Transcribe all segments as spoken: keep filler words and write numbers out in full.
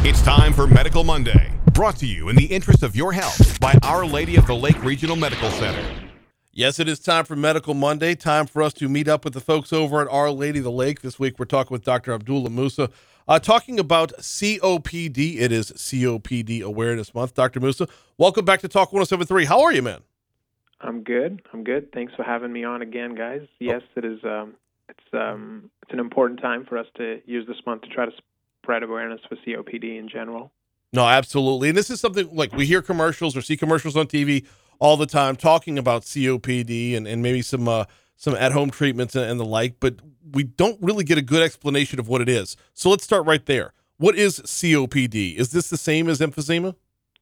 It's time for Medical Monday, brought to you in the interest of your health by Our Lady of the Lake Regional Medical Center. Yes, it is time for Medical Monday, time for us to meet up with the folks over at Our Lady of the Lake. This week we're talking with Doctor Abdullah Musa, uh, talking about C O P D. It is C O P D Awareness Month. Doctor Musa, welcome back to Talk one oh seven point three. How are you, man? I'm good. I'm good. Thanks for having me on again, guys. Yes, it is. Um, it's um, it's an important time for us to use this month to try to spread awareness for C O P D in general. No, absolutely. And this is something like we hear commercials or see commercials on T V all the time talking about C O P D and, and maybe some uh, some at-home treatments and, and the like, but we don't really get a good explanation of what it is. So let's start right there. What is C O P D? Is this the same as emphysema?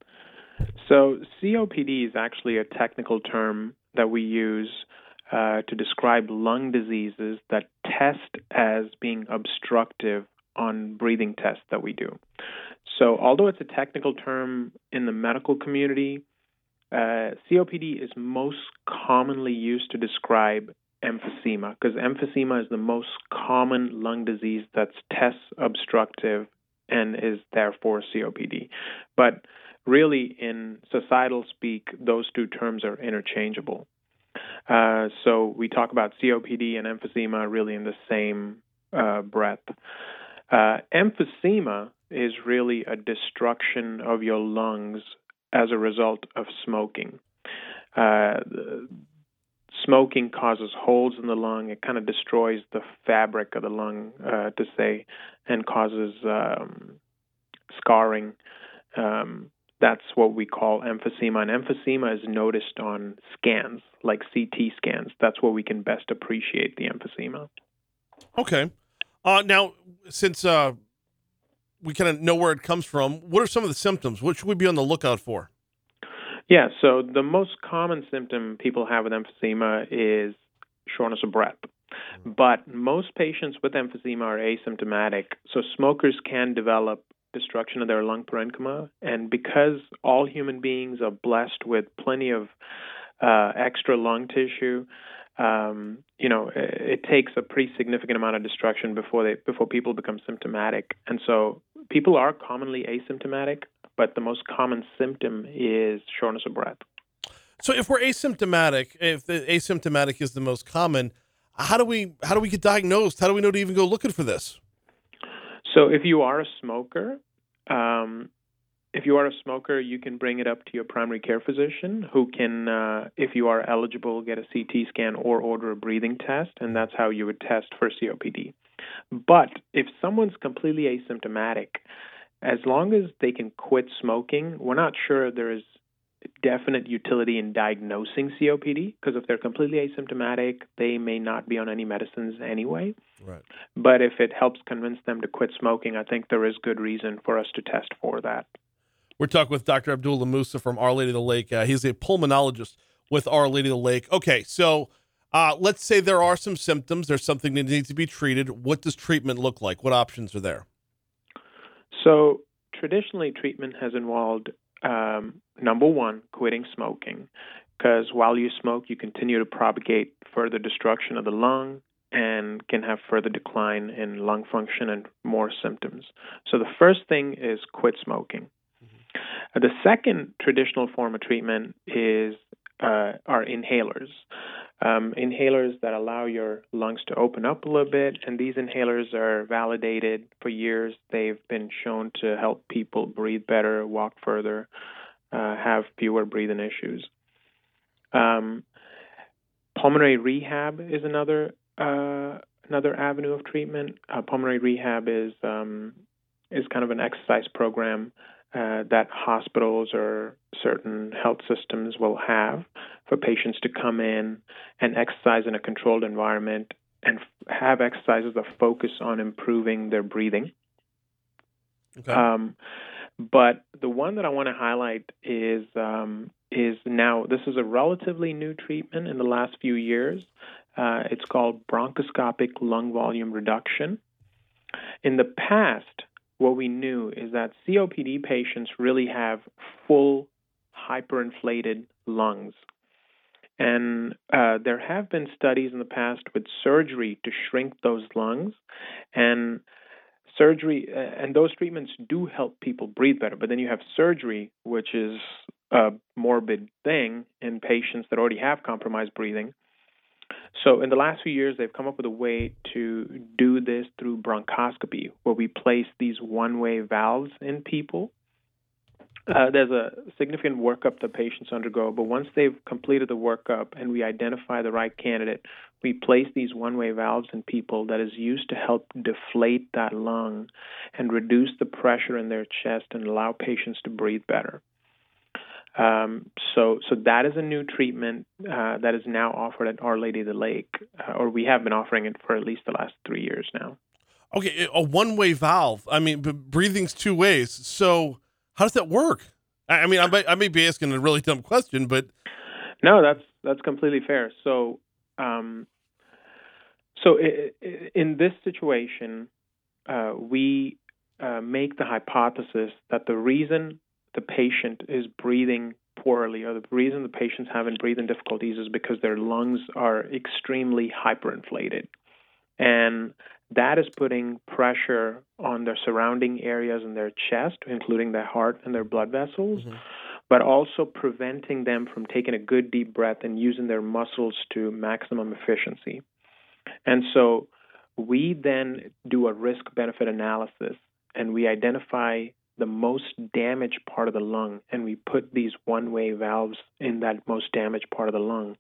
So C O P D is actually a technical term that we use uh, to describe lung diseases that test as being obstructive on breathing tests that we do. So although it's a technical term in the medical community, uh, C O P D is most commonly used to describe emphysema, because emphysema is the most common lung disease that's test obstructive and is therefore C O P D. But really, in societal speak, those two terms are interchangeable. Uh, so we talk about C O P D and emphysema really in the same uh, breath. Uh, emphysema is really a destruction of your lungs as a result of smoking. Uh, smoking causes holes in the lung. It kind of destroys the fabric of the lung, uh, to say, and causes um, scarring. Um, that's what we call emphysema. And emphysema is noticed on scans, like C T scans. That's where we can best appreciate the emphysema. Okay. Uh, now, since uh, we kind of know where it comes from, what are some of the symptoms? What should we be on the lookout for? Yeah, so the most common symptom people have with emphysema is shortness of breath. But most patients with emphysema are asymptomatic, so smokers can develop destruction of their lung parenchyma. And because all human beings are blessed with plenty of uh, extra lung tissue, Um, you know, it, it takes a pretty significant amount of destruction before they before people become symptomatic. And so people are commonly asymptomatic, but the most common symptom is shortness of breath. So if we're asymptomatic, if the asymptomatic is the most common, how do we how do we get diagnosed? How do we know to even go looking for this? So if you are a smoker, um, If you are a smoker, you can bring it up to your primary care physician who can, uh, if you are eligible, get a C T scan or order a breathing test, and that's how you would test for C O P D. But if someone's completely asymptomatic, as long as they can quit smoking, we're not sure there is definite utility in diagnosing C O P D, because if they're completely asymptomatic, they may not be on any medicines anyway. Right. But if it helps convince them to quit smoking, I think there is good reason for us to test for that. We're talking with Doctor Abdullah Musa from Our Lady of the Lake. Uh, he's a pulmonologist with Our Lady of the Lake. Okay, so uh, let's say there are some symptoms. There's something that needs to be treated. What does treatment look like? What options are there? So traditionally, treatment has involved, um, number one, quitting smoking, because while you smoke, you continue to propagate further destruction of the lung and can have further decline in lung function and more symptoms. So the first thing is quit smoking. Uh, the second traditional form of treatment is uh, are inhalers. Um, inhalers that allow your lungs to open up a little bit, and these inhalers are validated for years. They've been shown to help people breathe better, walk further, uh, have fewer breathing issues. Um, pulmonary rehab is another uh, another avenue of treatment. Uh, pulmonary rehab is um, is kind of an exercise program Uh, that hospitals or certain health systems will have for patients to come in and exercise in a controlled environment and f- have exercises that focus on improving their breathing. Okay. Um, but the one that I want to highlight is um, is now, this is a relatively new treatment in the last few years. Uh, it's called bronchoscopic lung volume reduction. In the past, what we knew is that C O P D patients really have full hyperinflated lungs. And uh, there have been studies in the past with surgery to shrink those lungs. And surgery, and those treatments do help people breathe better. But then you have surgery, which is a morbid thing in patients that already have compromised breathing. So in the last few years, they've come up with a way to do this through bronchoscopy, where we place these one-way valves in people. Uh, there's a significant workup that patients undergo, but once they've completed the workup and we identify the right candidate, we place these one-way valves in people that is used to help deflate that lung and reduce the pressure in their chest and allow patients to breathe better. Um, so, so that is a new treatment uh, that is now offered at Our Lady of the Lake, uh, or we have been offering it for at least the last three years now. Okay, a one-way valve. I mean, but breathing's two ways. So how does that work? I, I mean, I may, I may be asking a really dumb question, but no, that's that's completely fair. So, um, so I- I- in this situation, uh, we uh, make the hypothesis that the reason the patient is breathing poorly, or the reason the patient's having breathing difficulties, is because their lungs are extremely hyperinflated. And that is putting pressure on their surrounding areas in their chest, including their heart and their blood vessels, mm-hmm. but also preventing them from taking a good deep breath and using their muscles to maximum efficiency. And so we then do a risk-benefit analysis, and we identify the most damaged part of the lung, and we put these one-way valves in that most damaged part of the lung.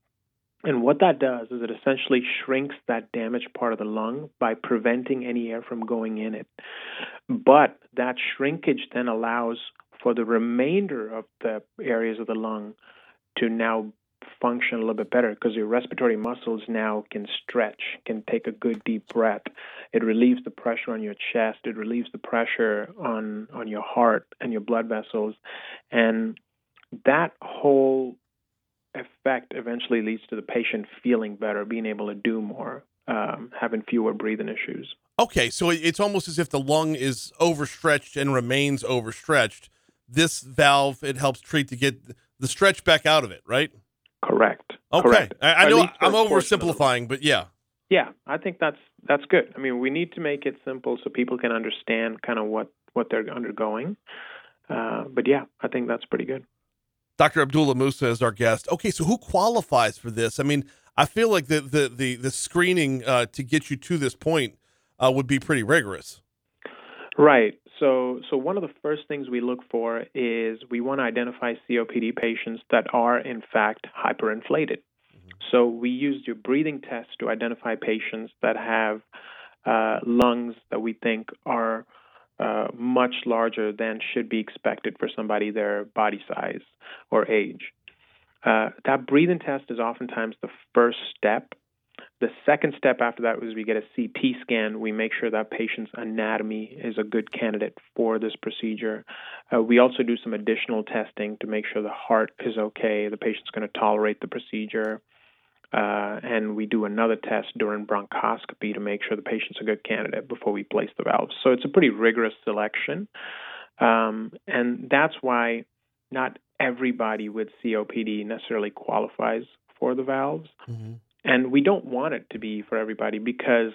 And what that does is it essentially shrinks that damaged part of the lung by preventing any air from going in it. But that shrinkage then allows for the remainder of the areas of the lung to now function a little bit better, because your respiratory muscles now can stretch, can take a good deep breath. It relieves the pressure on your chest. It relieves the pressure on, on your heart and your blood vessels. And that whole effect eventually leads to the patient feeling better, being able to do more, um, having fewer breathing issues. Okay, so it's almost as if the lung is overstretched and remains overstretched. This valve, it helps treat to get the stretch back out of it, right? Correct. Okay. Correct. I, I know I'm oversimplifying, but yeah. Yeah, I think that's that's good. I mean, we need to make it simple so people can understand kind of what, what they're undergoing. Uh, but yeah, I think that's pretty good. Doctor Abdullah Musa is our guest. Okay, so who qualifies for this? I mean, I feel like the the the, the screening uh, to get you to this point uh, would be pretty rigorous. Right. So, so one of the first things we look for is we want to identify C O P D patients that are, in fact, hyperinflated. Mm-hmm. So we use your breathing test to identify patients that have uh, lungs that we think are uh, much larger than should be expected for somebody their body size or age. Uh, that breathing test is oftentimes the first step. The second step after that is we get a C T scan. We make sure that patient's anatomy is a good candidate for this procedure. Uh, we also do some additional testing to make sure the heart is okay, the patient's going to tolerate the procedure. Uh, and we do another test during bronchoscopy to make sure the patient's a good candidate before we place the valves. So it's a pretty rigorous selection. Um, and that's why not everybody with C O P D necessarily qualifies for the valves. Mm-hmm. And we don't want it to be for everybody, because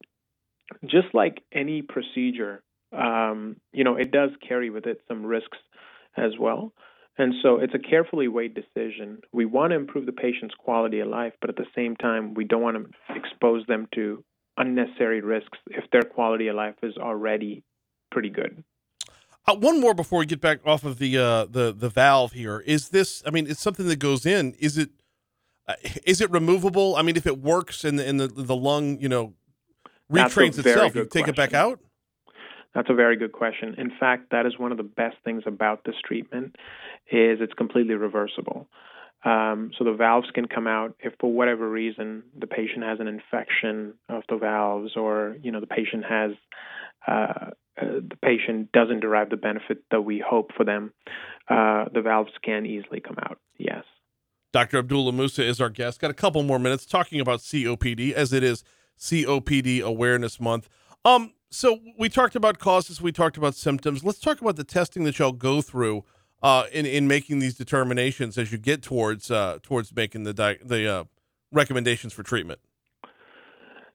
just like any procedure, um, you know, it does carry with it some risks as well. And so it's a carefully weighed decision. We want to improve the patient's quality of life, but at the same time, we don't want to expose them to unnecessary risks if their quality of life is already pretty good. Uh, one more before we get back off of the uh, the the valve here. Is this? I mean, it's something that goes in. Is it? Uh, is it removable? I mean, if it works and the, and the, the lung, you know, retrains itself, you take it back out? That's a very good question. In fact, that is one of the best things about this treatment is it's completely reversible. Um, so the valves can come out if for whatever reason the patient has an infection of the valves, or, you know, the patient has, uh, uh, the patient doesn't derive the benefit that we hope for them. Uh, the valves can easily come out. Yes. Doctor Abdullah Musa is our guest. Got a couple more minutes talking about C O P D, as it is C O P D Awareness Month. Um, so we talked about causes, we talked about symptoms. Let's talk about the testing that y'all go through uh, in in making these determinations as you get towards uh, towards making the di- the uh, recommendations for treatment.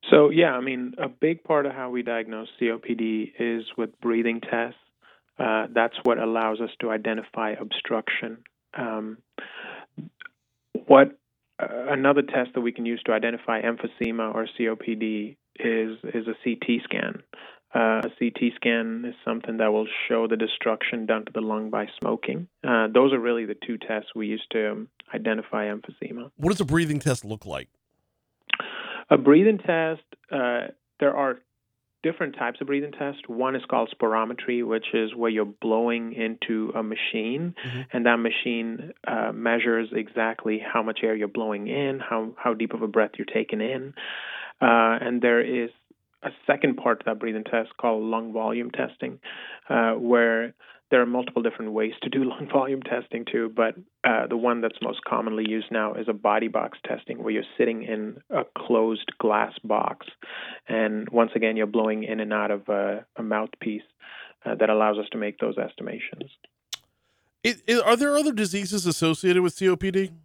So, yeah, I mean, a big part of how we diagnose C O P D is with breathing tests. Uh, that's what allows us to identify obstruction. Um, what uh, Another test that we can use to identify emphysema or C O P D is is a C T scan. Uh, a C T scan is something that will show the destruction done to the lung by smoking. Uh, those are really the two tests we use to um, identify emphysema. What does a breathing test look like? A breathing test, uh, there are different types of breathing tests. One is called spirometry, which is where you're blowing into a machine, mm-hmm. and that machine uh, measures exactly how much air you're blowing in, how, how deep of a breath you're taking in. Uh, and there is a second part to that breathing test called lung volume testing, uh, where there are multiple different ways to do lung volume testing too, but uh, the one that's most commonly used now is a body box testing, where you're sitting in a closed glass box, and once again you're blowing in and out of a, a mouthpiece uh, that allows us to make those estimations. It, it, are there other diseases associated with C O P D?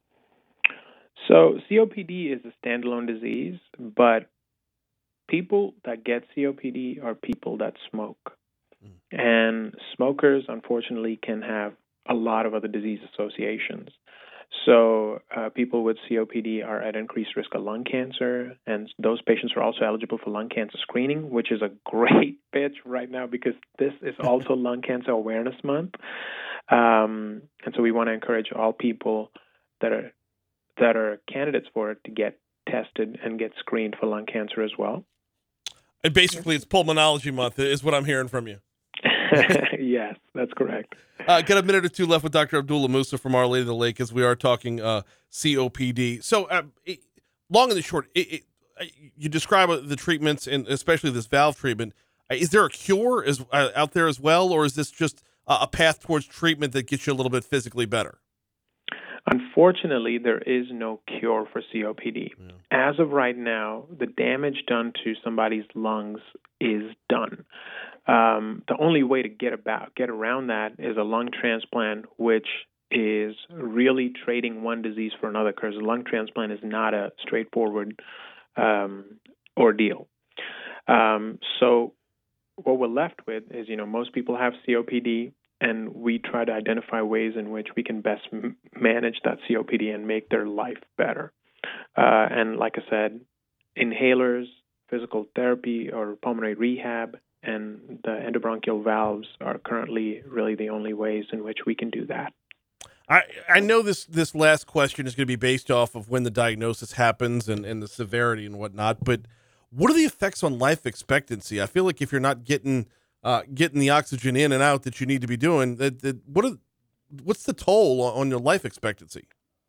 So C O P D is a standalone disease, but people that get C O P D are people that smoke. And smokers, unfortunately, can have a lot of other disease associations. So uh, people with C O P D are at increased risk of lung cancer, and those patients are also eligible for lung cancer screening, which is a great pitch right now because this is also Lung Cancer Awareness Month. Um, and so we want to encourage all people that are that are candidates for it to get tested and get screened for lung cancer as well. And basically, it's Pulmonology Month, is what I'm hearing from you. Yes, that's correct. Uh, got a minute or two left with Doctor Abdullah Musa from Our Lady of the Lake as we are talking uh, C O P D. So, uh, it, long and the short, it, it, you describe the treatments, and especially this valve treatment. Is there a cure is, uh, out there as well, or is this just uh, a path towards treatment that gets you a little bit physically better? Unfortunately, there is no cure for C O P D. Yeah. As of right now, the damage done to somebody's lungs is done. Um, the only way to get about get around that is a lung transplant, which is really trading one disease for another, because a lung transplant is not a straightforward um, ordeal. Um, so what we're left with is, you know, most people have C O P D, and we try to identify ways in which we can best m- manage that C O P D and make their life better. Uh, and like I said, inhalers, physical therapy, or pulmonary rehab, and the endobronchial valves are currently really the only ways in which we can do that. I, I know this this last question is going to be based off of when the diagnosis happens and, and the severity and whatnot, but what are the effects on life expectancy? I feel like if you're not getting uh, getting the oxygen in and out that you need to be doing, that, that what are, what's the toll on your life expectancy?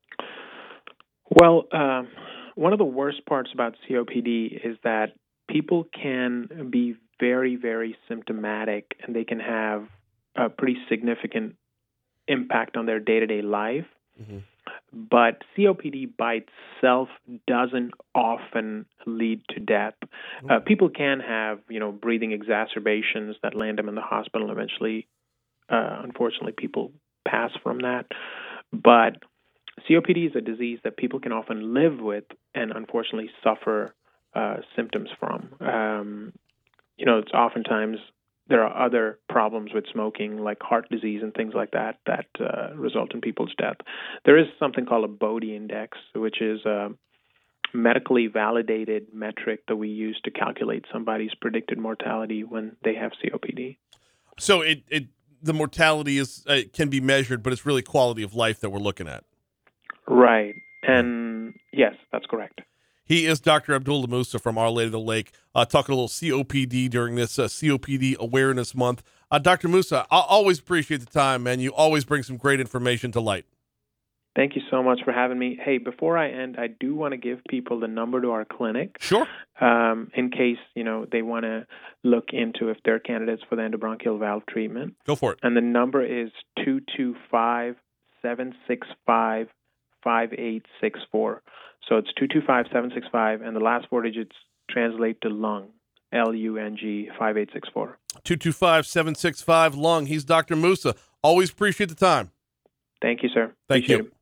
Well, um, one of the worst parts about C O P D is that people can be very, very symptomatic, and they can have a pretty significant impact on their day-to-day life. Mm-hmm. But C O P D by itself doesn't often lead to death. Mm-hmm. Uh, people can have, you know, breathing exacerbations that land them in the hospital. Eventually, uh, unfortunately, people pass from that. But C O P D is a disease that people can often live with and unfortunately suffer uh, symptoms from. Um, you know, it's oftentimes there are other problems with smoking, like heart disease and things like that, that uh, result in people's death. There is something called a Bode index, which is a medically validated metric that we use to calculate somebody's predicted mortality when they have C O P D. So it, it the mortality is uh, can be measured, but it's really quality of life that we're looking at. Right. And yes, that's correct. He is Doctor Abdullah Musa from Our Lady of the Lake, uh, talking a little C O P D during this uh, C O P D Awareness Month. Uh, Doctor Musa, I always appreciate the time, man. You always bring some great information to light. Thank you so much for having me. Hey, before I end, I do want to give people the number to our clinic. Sure. Um, in case, you know, they want to look into if they're candidates for the endobronchial valve treatment. Go for it. And the number is two two five, seven six five, five eight six four. So it's two two five, seven six five, and the last four digits translate to lung, L U N G, five eight six four. two two five, seven six five, lung. He's Doctor Musa. Always appreciate the time. Thank you, sir. Thank appreciate you. It.